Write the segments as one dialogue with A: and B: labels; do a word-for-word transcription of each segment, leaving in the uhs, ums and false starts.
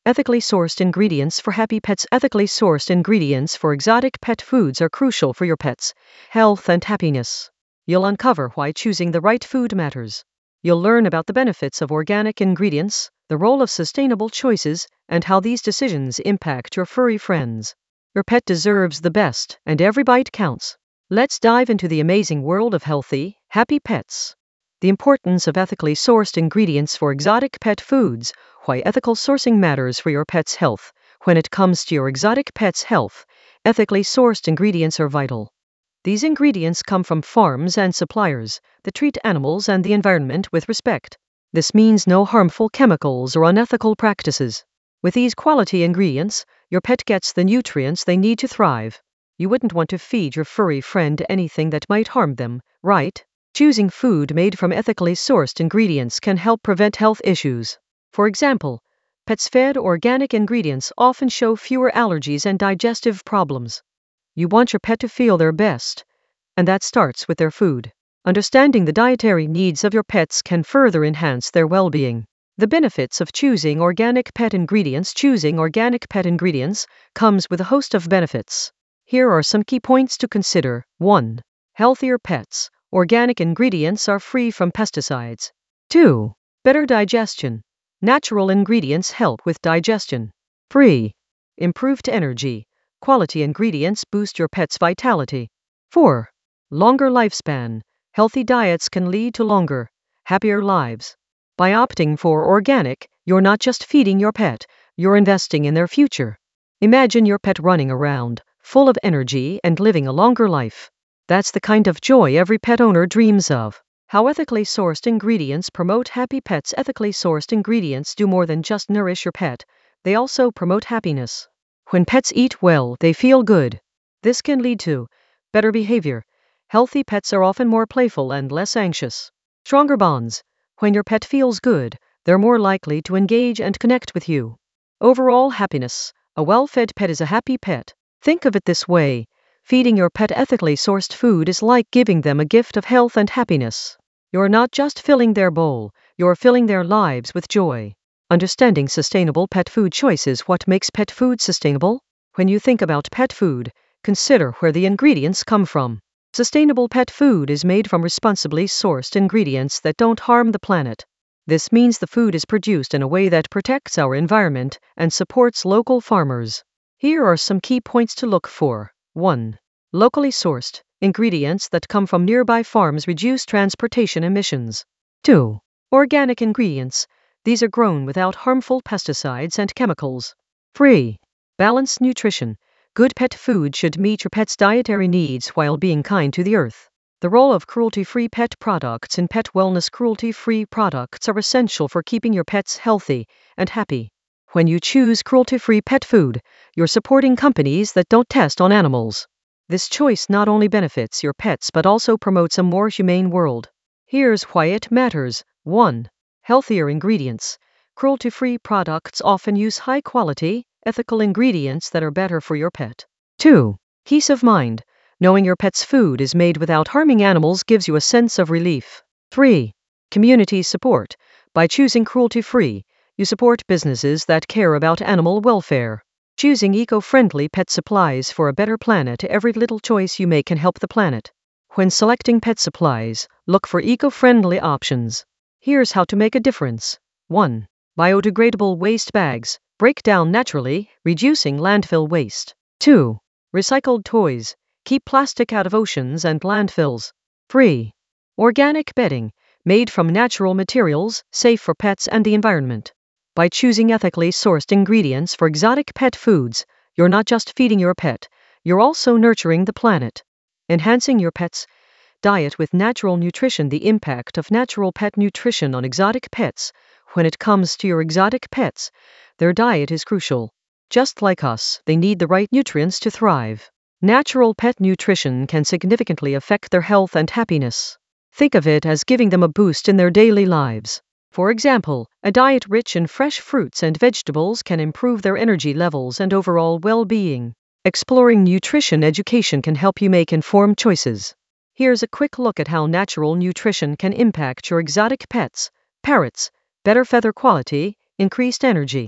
A: Ethically sourced ingredients for happy pets. Ethically sourced ingredients for exotic pet foods are crucial for your pet's health and happiness. You'll uncover why choosing the right food matters. You'll learn about the benefits of organic ingredients, the role of sustainable choices, and how these decisions impact your furry friends. Your pet deserves the best, and every bite counts. Let's dive into the amazing world of healthy, happy pets. The importance of ethically sourced ingredients for exotic pet foods. Why ethical sourcing matters for your pet's health. When it comes to your exotic pet's health, ethically sourced ingredients are vital. These ingredients come from farms and suppliers that treat animals and the environment with respect. This means no harmful chemicals or unethical practices. With these quality ingredients, your pet gets the nutrients they need to thrive. You wouldn't want to feed your furry friend anything that might harm them, right? Choosing food made from ethically sourced ingredients can help prevent health issues. For example, pets fed organic ingredients often show fewer allergies and digestive problems. You want your pet to feel their best, and that starts with their food. Understanding the dietary needs of your pets can further enhance their well-being. The benefits of choosing organic pet ingredients. Choosing organic pet ingredients comes with a host of benefits. Here are some key points to consider. one. Healthier pets. Organic ingredients are free from pesticides. two. Better digestion. Natural ingredients help with digestion. three. Improved energy. Quality ingredients boost your pet's vitality. four. Longer lifespan. Healthy diets can lead to longer, happier lives. By opting for organic, you're not just feeding your pet, you're investing in their future. Imagine your pet running around, full of energy and living a longer life. That's the kind of joy every pet owner dreams of. How ethically sourced ingredients promote happy pets. Ethically sourced ingredients do more than just nourish your pet, they also promote happiness. When pets eat well, they feel good. This can lead to better behavior. Healthy pets are often more playful and less anxious. Stronger bonds. When your pet feels good, they're more likely to engage and connect with you. Overall happiness. A well-fed pet is a happy pet. Think of it this way. Feeding your pet ethically sourced food is like giving them a gift of health and happiness. You're not just filling their bowl, you're filling their lives with joy. Understanding sustainable pet food choices. What makes pet food sustainable? When you think about pet food, consider where the ingredients come from. Sustainable pet food is made from responsibly sourced ingredients that don't harm the planet. This means the food is produced in a way that protects our environment and supports local farmers. Here are some key points to look for. one. Locally sourced. Ingredients that come from nearby farms reduce transportation emissions. two. Organic ingredients. These are grown without harmful pesticides and chemicals. three. Balanced nutrition. Good pet food should meet your pet's dietary needs while being kind to the earth. The role of cruelty-free pet products in pet wellness. Cruelty-free products are essential for keeping your pets healthy and happy. When you choose cruelty-free pet food, you're supporting companies that don't test on animals. This choice not only benefits your pets but also promotes a more humane world. Here's why it matters. one. Healthier ingredients. Cruelty-free products often use high-quality, ethical ingredients that are better for your pet. two. Peace of mind. Knowing your pet's food is made without harming animals gives you a sense of relief. three. Community support. By choosing cruelty-free, you support businesses that care about animal welfare. Choosing eco-friendly pet supplies for a better planet. Every little choice you make can help the planet. When selecting pet supplies, look for eco-friendly options. Here's how to make a difference. one. Biodegradable waste bags. Break down naturally, reducing landfill waste. two. Recycled toys. Keep plastic out of oceans and landfills. three. Organic bedding. Made from natural materials, safe for pets and the environment. By choosing ethically sourced ingredients for exotic pet foods, you're not just feeding your pet, you're also nurturing the planet. Enhancing your pet's diet with natural nutrition. The impact of natural pet nutrition on exotic pets. When it comes to your exotic pets, their diet is crucial. Just like us, they need the right nutrients to thrive. Natural pet nutrition can significantly affect their health and happiness. Think of it as giving them a boost in their daily lives. For example, a diet rich in fresh fruits and vegetables can improve their energy levels and overall well-being. Exploring nutrition education can help you make informed choices. Here's a quick look at how natural nutrition can impact your exotic pets. Parrots. Better feather quality, increased energy.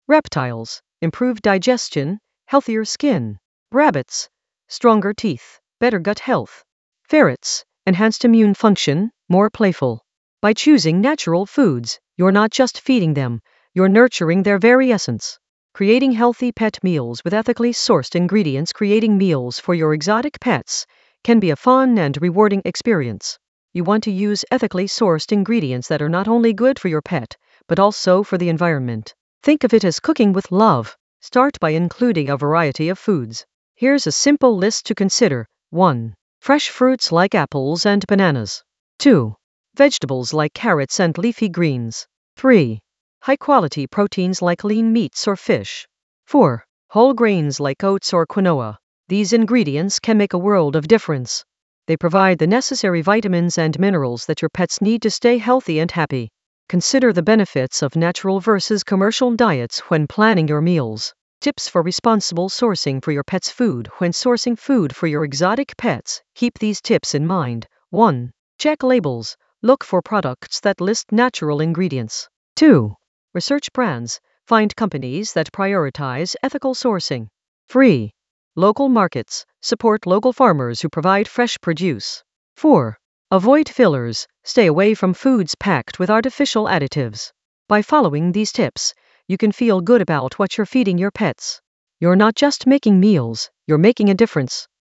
A: Reptiles, improved digestion, healthier skin. Rabbits, stronger teeth, better gut health. Ferrets, enhanced immune function, more playful. By choosing natural foods, you're not just feeding them, you're nurturing their very essence. Creating healthy pet meals with ethically sourced ingredients. Creating meals for your exotic pets can be a fun and rewarding experience. You want to use ethically sourced ingredients that are not only good for your pet, but also for the environment. Think of it as cooking with love. Start by including a variety of foods. Here's a simple list to consider. one. Fresh fruits like apples and bananas. two. Vegetables like carrots and leafy greens. three. High-quality proteins like lean meats or fish. four. Whole grains like oats or quinoa. These ingredients can make a world of difference. They provide the necessary vitamins and minerals that your pets need to stay healthy and happy. Consider the benefits of natural versus commercial diets when planning your meals. Tips for responsible sourcing for your pet's food. When sourcing food for your exotic pets, keep these tips in mind. one. Check labels. Look for products that list natural ingredients. two. Research brands. Find companies that prioritize ethical sourcing. three. Local markets. Support local farmers who provide fresh produce. four. Avoid fillers. Stay away from foods packed with artificial additives. By following these tips, you can feel good about what you're feeding your pets. You're not just making meals, you're making a difference.